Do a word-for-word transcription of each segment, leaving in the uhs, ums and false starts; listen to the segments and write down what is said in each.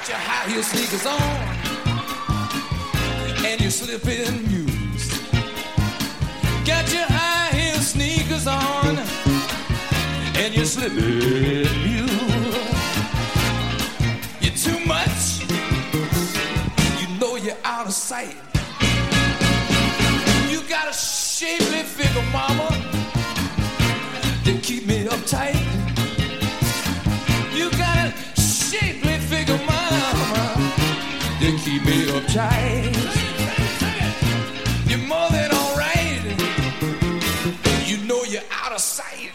your high heel sneakers on and you're slipping mules. Got your high heel sneakers on and you're slipping mules. You're too much. You know you're out of sight. You got a shapely figure, mama. They keep me uptight. You got a shapely figure, mama. They keep me uptight. You're more than alright. You know you're out of sight.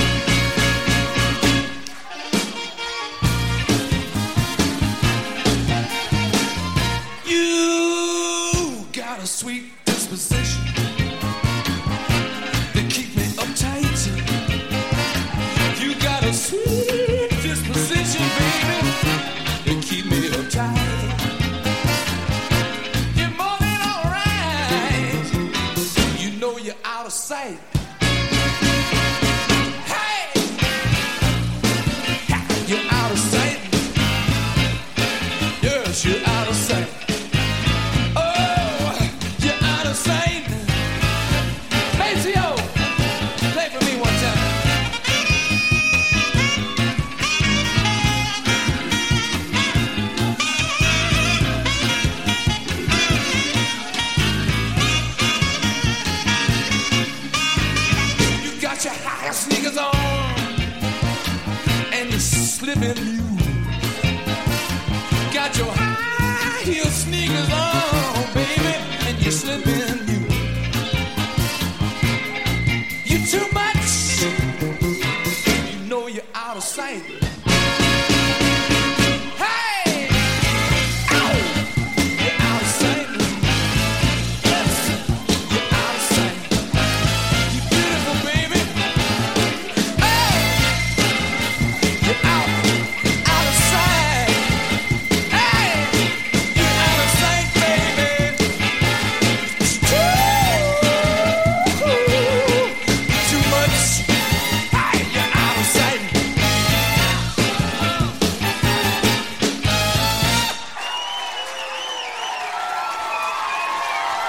You got a sweet disposition. They keep me uptight. You got a sweet disposition, baby. They keep me uptight. You're more than alright. You know you're out of sight. Hey, you're out of sight. Yes, you're out.